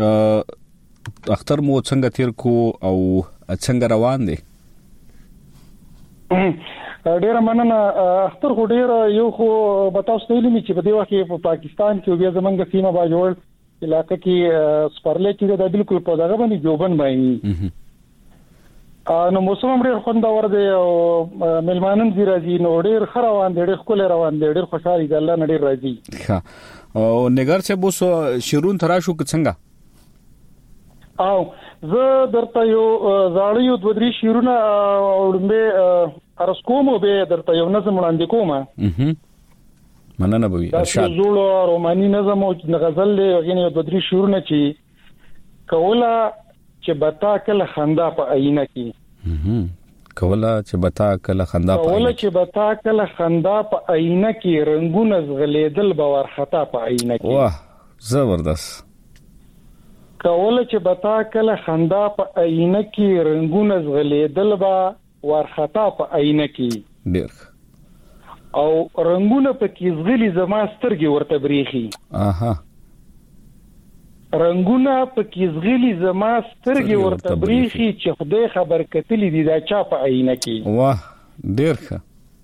اختر مو څنګه تیر کو او څنګه روان دي ډیر مننه اختر خو ډیر یو خو بتاو ستایلی می چې په دی وخت په پاکستان کې بیا زمونږ سیمه باجوړ علاقې کې سپرلې کې دا بالکل په دغه باندې جوبن باندې نو موسم ډیر خوندور دی او ملمانم زی راځي نو ډیر خروان دی ډیر خپل روان دی ډیر خوشاله دی الله نړۍ راځي ها او نګار صاحب وسو شیرون تراشو څنګه او زه درته یو زاړیو د ودري شیرونه وړمبه ارسکومو به درته یو نظم وړاندې کوم مننه به ارشاد زوړو روماني نظم او غزل له غنی د ودري شیرونه چې کولا چې بتا کله خندا په عینه کې کولا چې بتا کله خندا په کولا چې بتا کله خندا په عینه کې رنگونه زغلیدل باور خطا په عینه کې واه زبردست کوله چې بتا کله خندا په عینه کې رنگونه زغلیدل با ورخطا په عینه کې ډیر او رنگونه په کې زغلی زما سترګې ورته بریخي اها رنگونه په کې زغلی زما سترګې ورته بریخي چې خدای خبر کتلی دی دا چا په عینه کې واه ډیر ښه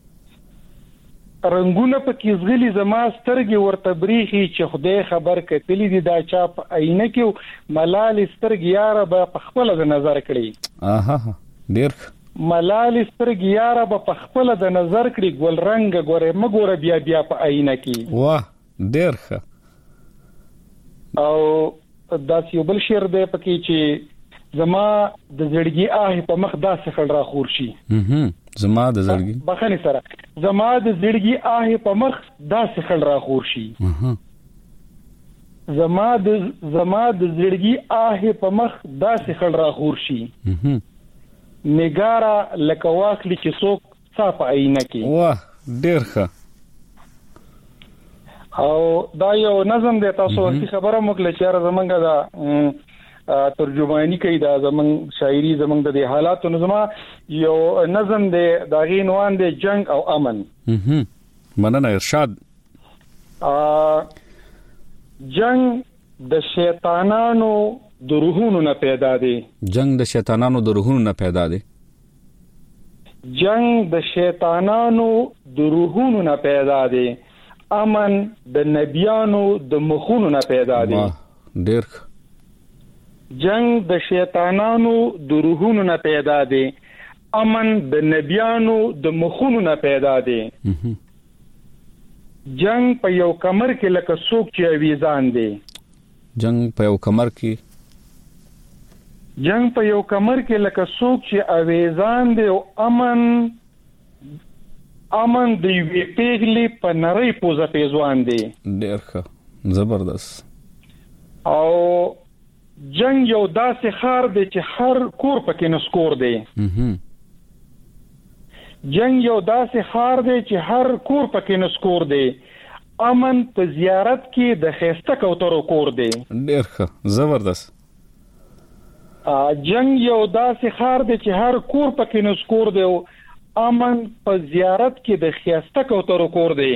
رنگونه په کې زغلی زما سترګې ورته بریخي چې خدای خبر کتلی دی دا چا په عینه کې ملال سترګې یاره به په خپل د نظر کړي اها ډیر ملال سترګې یاره به په خپل د نظر کړي ګل رنگ ګوره مګوره بیا بیا په عینه کې واه ډیر ښه او داس یو بل شعر دی پکې چې زما د زړګي آه په مخ داسې خړ را خور شي زما د زړګي بخنه سره زما د زړګي آه په مخ داسې خړ را خور شي زما د زړګي آه په مخ داسې خړ را خور شي نګارا لکه واخلی چې څوک صاف عینه کې واه ډیر ښه او دا یو نظم دی تاسو وختي خبره موکله چې زمونږه دا ترجمانی کوي دا زمون شاعري زمون د حالاتو نظم یو نظم دی دا غینوان دی جنگ او امن مننه ارشاد جنگ د شیطانانو د روحونو نه پیدا دی جنگ د شیطانانو د روحونو نه پیدا دی جنگ د شیطانانو د روحونو نه پیدا دی امن د نبیانو د مخونو نه پیدا دی ډیر جنگ د شیطانانو د روحونو نه پیدا دی امن د نبیانو د مخونو نه پیدا دی جنگ په یو کمر کې لکه څوک چې اویزان دی جنگ په یو کمر کې لکه څوک چې اویزان دی او امن د وی پیغلی په نری پوزه پیزوان دی ډیر ښه زبردست او جنگ یو داسې خار دی چې هر کور پکې نسکور دی جنگ یو داسې خار دی چې هر کور پکې نسکور دی امن په زیارت کې د خسته کوترو کور دی ډیر ښه زبردست جنگ یو داسې خار دی چې هر کور پکې نسکور دی امن په زیارت کې د خسته کوترو کور دی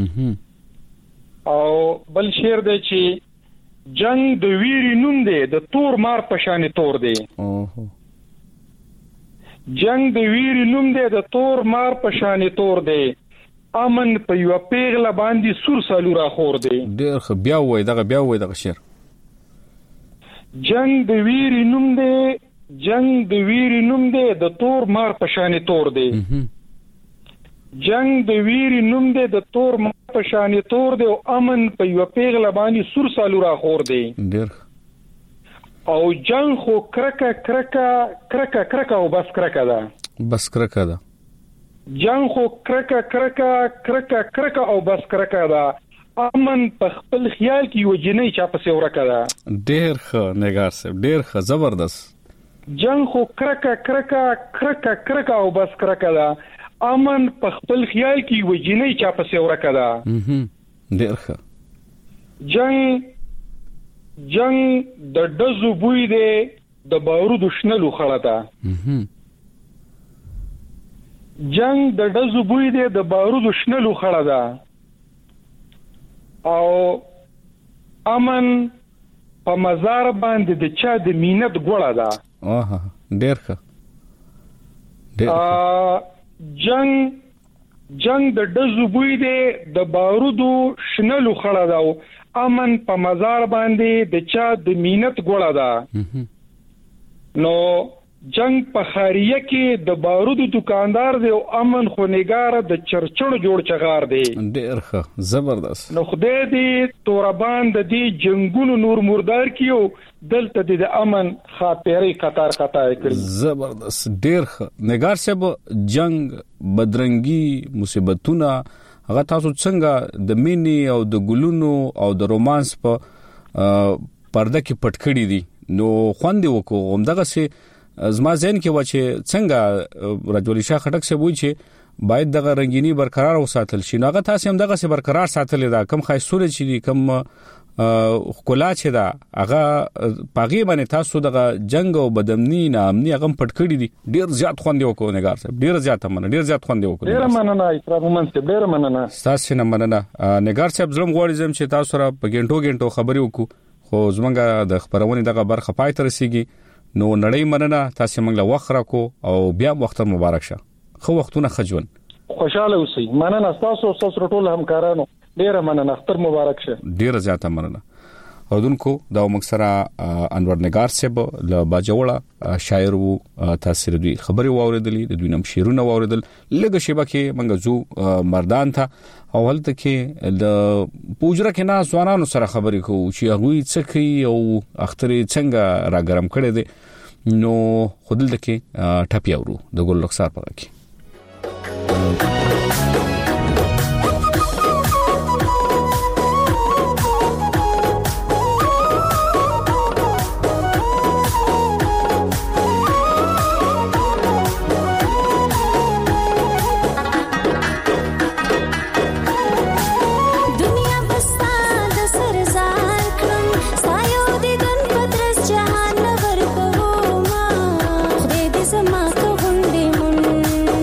او بل شعر دی چې جنگ د ویری نوم دی د تور مار په شان تور دی جنگ د ویری نوم دی د تور مار په شان تور دی امن په یو پیغله باندې سور سالو را خور دی ډیر خ بیا وای دغه شعر جنگ د ویری نوم دی د تور مار په شان تور دی جنگ د ویری نوم دی د تور مار په شان تور دی او امن په یو پیغله باندې سور سالو را خور دی ډیر او جنگ خو کرکا او بس کرکا ده جنگ خو کرکا او بس کرکا ده امن په خپل خیال کې یو جنې چا په سیوره کړه ډیر ښه نگار صاحب ډیر ښه زبردست جنگ خو کرکا او بس کرکا ده امن په خپل خیال کې یو جنې چا په سیوره کړه ډیر ښه. جنگ د دزو بوی دی د بارودو شنلو خړه ده. جنگ د دزو بوی دی د بارودو شنلو خړه ده او امن په مزار باندې د چا د مینت ګوړه ده. ډیر ښه. جنگ د دزو بوی دی د بارودو شنلو خړه ده او امن په مزار باندې د چا د مینت ګوړه ده. نو جنگ په خاریه کې د بارودو دکاندار دی او امن خو نگار د چرچړ جوړ چغار دی. ډیر ښه. زبردست. نو خدای دې توربان د دې جنگونو نور مردار کیو دلته د امن خاطرې قطار کړی. زبردست. ډیر ښه. نگار صاحب جنگ بدرنګي مصیبتونه هغه تاسو څنګه د مینې او د ګلونو او د رومانس په پرده کې پټ کړی دي؟ نو خوند وکړو همدغه سي زما ذهن کې و چې څنګه رجولي شاه خټک سه وایي چې باید دغه رنگینی برقرار وساتل شي. نو هغه تاسو هم دغه سه برقرار ساتل دا کم خاصونه چې دي کم خلا چې دا هغه پاغي باندې تاسو دغه جنگ او بدامنی نامنی هغه پټ کړی دي. ډیر زیات خوند وکړو نگار صاحب. ډیر زیات خوند وکړو. ډیر مننه ایترامن صاحب. ډیر مننه. تاسو نه مننه نگار صاحب. زلم غواړم چې تاسو سره په ګنټو خبرې وکړو خو زمونږه د خبرونه دغه برخه پای ته رسیږي. نو نړۍ مننه تاسو موږ له وخت راکو او بیا وخت مبارک شه. خو وختونه خجون خوشاله اوسئ. مننه تاسو ټول همکارانو. ډیر مننه. اختر مبارک شه. ډیر زیاته مننه. اودونکو دا موږ سره انور نگار صاحب له باجوړه شاعر وو. تاسو دوی خبري واوریدلې د دوی نم شعرونه واوریدل. لږه شیبه کې موږ زو مردان ته او هلته کې د پوجره کې نه ځوانانو سره خبرې کوو چې هغه څه کوي او اختر څنګه راګرم کړي دي. نو خودل دکې ټپي اورو د ګل رخسار پغه کې. جهان لور کوما خدای دې زما کو غونډې مون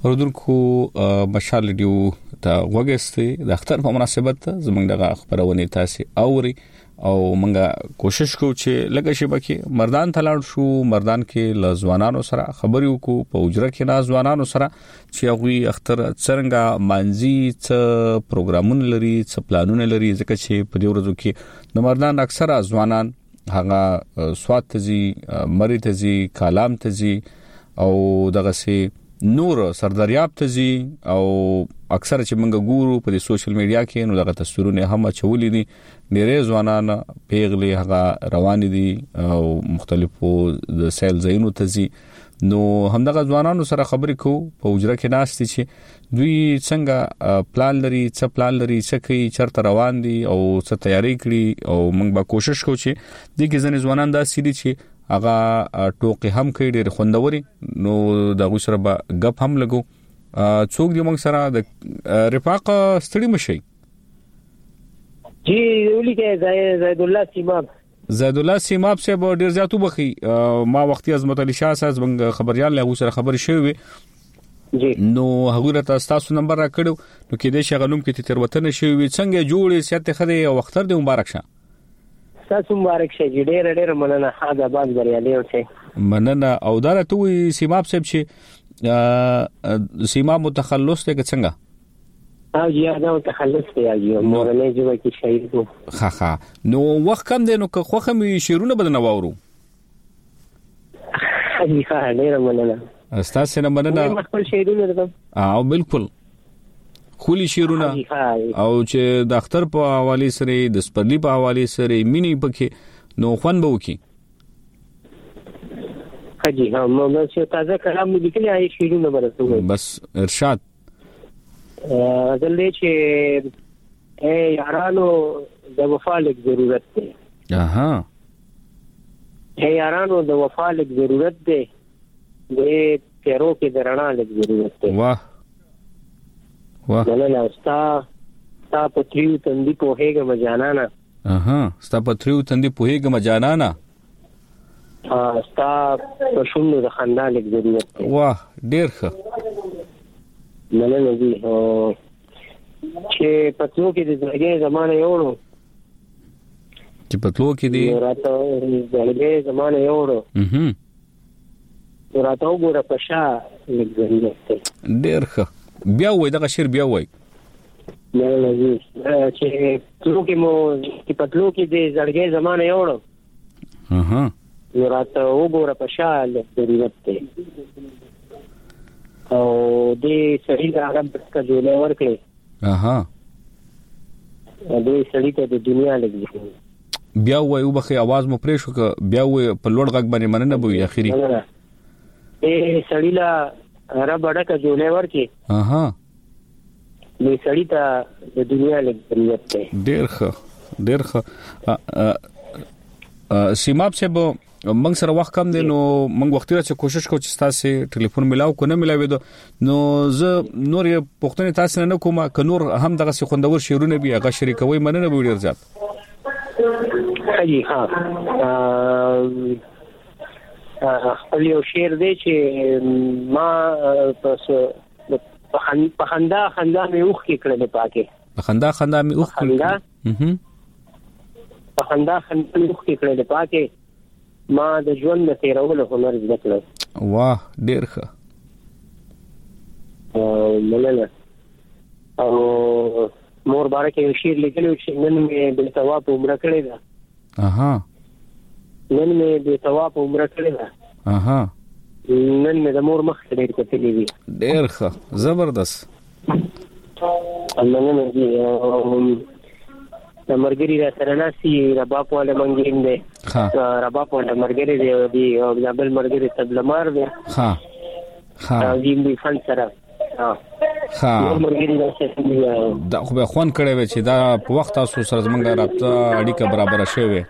ورودونکو مشال ریډیو ته وګورئ د اختر په مناسبت زمونږ د خبرونه تاسو اوري او مونږه کوشش کوو چې لږه شی بکی مردان تلاړ شو مردان کې لزوانانو سره خبرې وکړو په اجره کې نازوانانو سره چې هغه اختر څنګه مانځي څه پروګرامونه لري څه پلانونه لري ځکه چې په دې ورځو کې د مردان اکثره ځوانان هغه سواد تزي مری تزي کلام تزي او دغه سي نور سرداریاب تزي او اکثر چې موږ ګورو په سوشل میډیا کې نو دغه تصویرونه هم چولې دي ډېر ځوانان پیغلي هغه روان دي او مختلفو د سیل زینو تزي نو همدغه ځوانانو سره خبرې کو په اجره کې ناشتي چې دوی څنګه پلان لري څه پلان لري څه کوي چرته روان دي او څه تیاری کړي او موږ به کوشش کوو چې د کې ځنې ځوانان دا سړي چې هغه ټوکې هم کوي ډېر خوندوري نو دغه سره به غپ هم لګو څوک دی موږ سره د رفاق ستړي مشي جی ولي کې زید الله سیماب صاحب ډیر زیاتو بخي ما وختي عظمت علي شاه صاحب موږ خبريال له سره خبري شوی جی نو هغه راته تاسو نمبر را کړو نو کې دې شغلوم کې تیر وطن شوی څنګه جوړې سیاته خدي او اختر دې مبارک شه تاسو مبارک شه ډېر مننه حاجه باز بریالي اوسه مننه او دا ته سیماب صاحب چې سیماب متخلص ته څنګه او یا دا تخلص دی یو مورنه جوړ کی شهید ها نو وخت کم دی نو که خوخه می شیرونه بدن واورو ښه ډیر مننه استاد سره مننه خپل شیرونه درته او بالکل خولي شیرونه او چې د اختر په حواله سره د سپرلی په حواله سره مینی پکې نو خوان به وکي حاجی هم نو چې تازه کلام لیکلی آی شیرونه برسو بس ارشاد دلته چې یارانو د وفا لیک ضرورت دی اها یارانو د وفا لیک ضرورت دی د پیرو کې درنا لیک ضرورت دی واه ولله ستا پتریو تندې په هیګه مجانانا اها ستا پتریو تندې په هیګه مجانانا ستا په شوم د خندا لیک ضرورت دی واه ډیر ښه مننه دي چې پتلو کې د ځای زمانه یوړو چې پتلو کې دی راته د ځای زمانه یوړو راته وګوره پښا لګوري ډېر ښه بیا وای دغه شعر بیا وای مننه دي چې پتلو کې مو چې پتلو کې د ځای زمانه یوړو راته وګوره پښا لګوري او دې سړی دا عرب کا جوړه ورکړي اها دې سړی ته د دنیا لګي بیا وای وبخي आवाज مو پرې شو ک بیا وای په لوړ غږ باندې مننه بوي اخیری دې سړی لا عرب کا جوړه ورکړي اها دې سړی ته د دنیا لګي ډېر ښه سیماب صاحب موږ سره وخت کم دی نو موږ وختي راځو کوشش کوو چې تاسو ټلیفون ملاو کو نه ملاوي نو زه نور یې پښتنه تاسو نه کوم ک نور هم دغه خوندور شیرونه به هغه شریکوي مننه به ډیر زیات ها خپل یو شعر دی چې ما په خندا مې اوخ کې کړل پاکه په خندا مې اوخ کړل په خندا مې اوخ کې کړل پاکه ما د ژوند د تیرولو هنر زده کړ واه ډیر ښه مننه او مور بارکه یو شعر لیکلو چې نن مې د ثواب عمره کړې ده اها نن مې د ثواب عمره کړې ده اها نن مې د مور مخ ډېر کتلې دي ډیر ښه زبردست مننه دي مرګري را سره ناسي رباب ولا منګین دي رباب ولا مرګري دی او بل مرګري تبلمار دی ها دې دې فن سره مرګري دا خو به خوان کړي و چې دا په وخت تاسو سره زمونږ رابطه اړیکه برابر شوه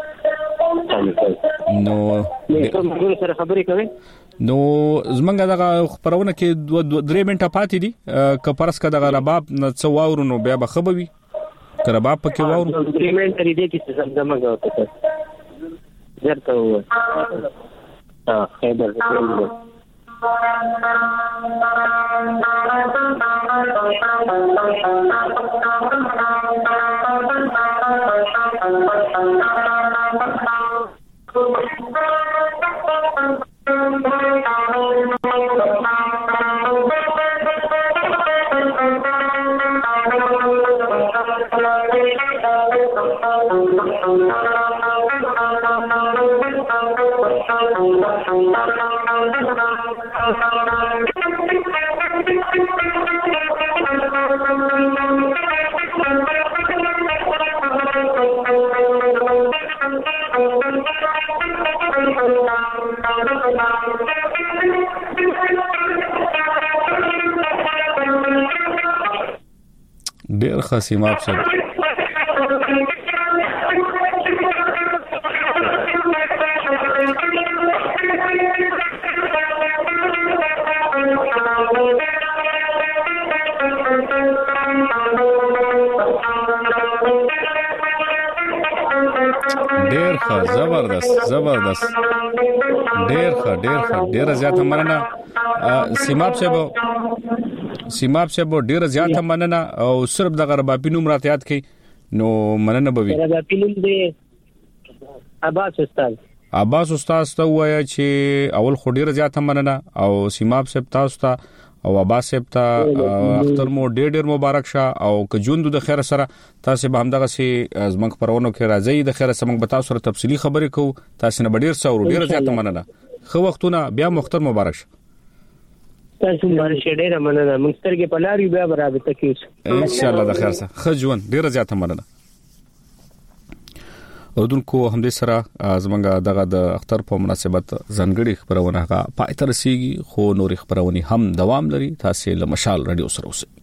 نو کوم سره خبرې کوي نو زمونږ دغه خبرونه کې 2-3 منټه پاتې دي ک پرس کا دغه رباب نه څو واورو نو بیا به خبري کرباب پکې واورو اګریمنت لري دې چې زمزمه غوته درته و خیبر ډېر ښه سیماب صاحب. ډېر ښه زبردست ډېر زیاته مننه سیماب صاحب ډېر زیاته مننه او صرف د غرباپی نوم راته یاد کړئ نو مننه به وي. غرباپی نوم دی عباس استاد ته وایا چې اول خو ډېر زیاته مننه او سیماب صاحب تاسو ته او عباس صاحب ته اختر مو ډېر مبارک شه او که ژوند د خیر سره تاسو به همدغه سي زمنګ پرونو کې راځي د خیر سره موږ به تاسو سره تفصيلي خبرې کوو. تاسو نه ډېر څو ډېر زیاته مننه. خو وختونه بیا مختر مبارک شه. تاسو باندې ډېر مننه. موږ سترګې په لاري بیا برابر تکیو ان شاء الله د خیر سره خجون ډېر زیاته مننه. اردوونکو همدې سره زمونږ دغه د اختر په مناسبت ځنګړي خبرونه پای ته رسیږي خو نور خبرونه هم دوام لري. تاسو له مشال رادیو سره اوسئ.